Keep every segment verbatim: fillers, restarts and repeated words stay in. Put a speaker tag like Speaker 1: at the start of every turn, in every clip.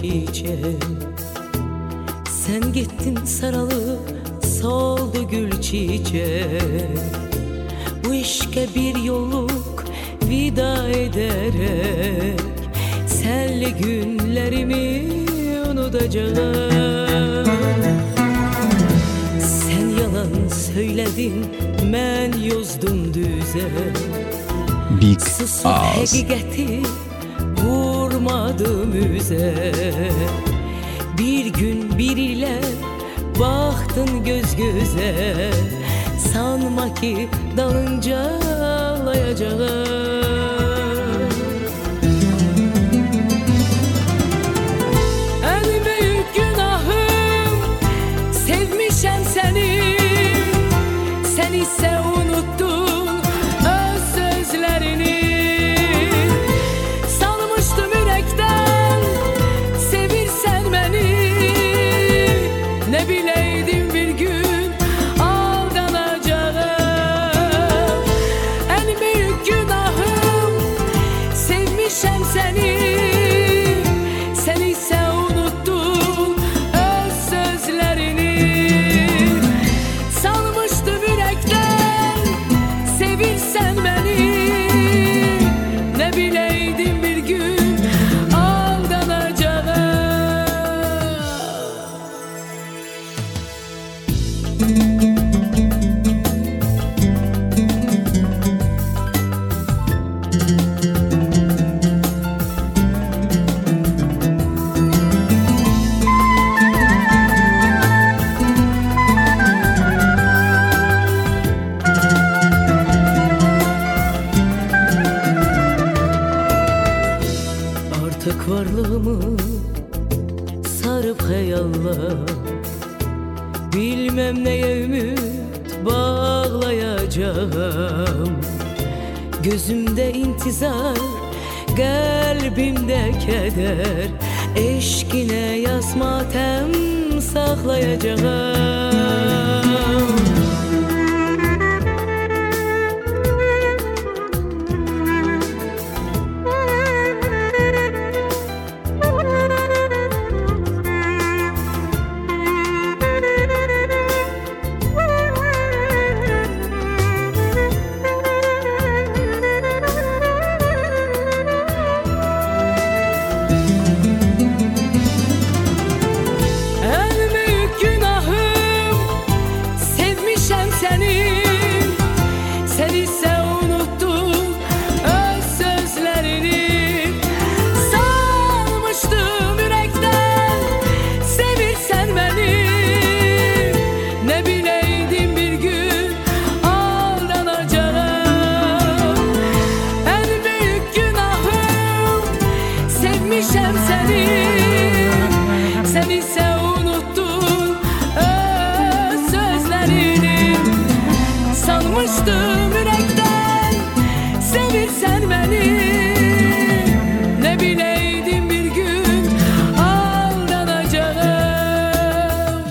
Speaker 1: çiçek. Sen gittin saralı soldu gül çiçek. Bu işke bir yolluk vida ederek senli günlerimi unutacağım. Sen yalan söyledin, ben yozdum düze.
Speaker 2: Big
Speaker 1: Susuz
Speaker 2: Ağız.
Speaker 1: hakikati vurmadım üze. Bir gün biriyle baktın göz göze, sanma ki dalınca ağlayacağım. En büyük günahım sevmişem seni. Sen ise unuttun öz sözlerini. Sanmıştım yürekten sevirsen beni. Ne bileydim bir gün aldanacağım. En büyük günahım sevmişem seni. Sen ise unuttun öz sözlerini. Sanmıştım yürekten sevirsen beni. Ne bileydim bir gün aldanacağım. Artık varlığımı sarıp hayallar, bilmem neye ümit bağlayacağım. Gözümde intizar, kalbimde keder, eşkine yas matem saklayacağım. Sen ise unuttun öz sözlerini. Sanmıştım yürekten sevirsen beni. Ne bileydim bir gün aldanacağım. En büyük günahım sevmişem seni. Sen ise unuttun öz sözlerini. Sanmıştım yürekten sevirsen beni. Ne bileydim bir gün aldanacağım.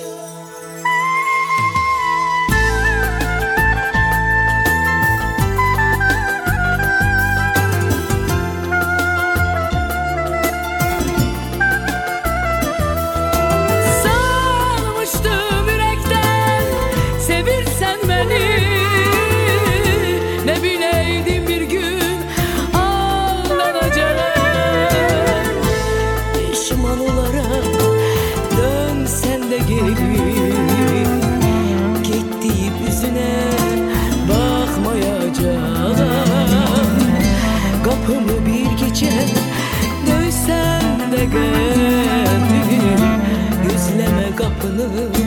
Speaker 1: Sanmıştım yürekten sevirsen beni. Ne bileydim bir gün aldanacağım. Pişman olarak dönsen de geri, git deyip yüzüne bakmayacağım. Kapımı bir gece dövsen de geri, yüzleme kapını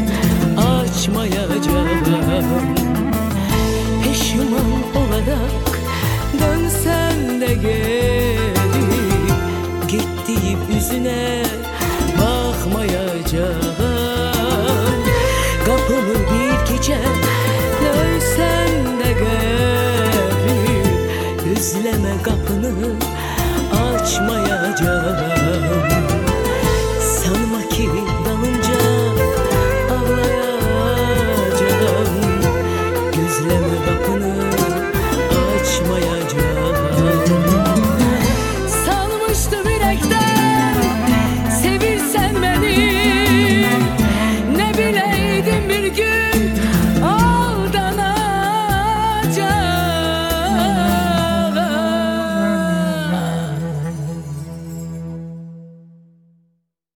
Speaker 1: açmayacağım. Pişman olarak dönsen de geri, git deyip yüzüne bakmayacağım. Kapımı bir gece dövsen de geri, yüzleme kapını açmayacağım.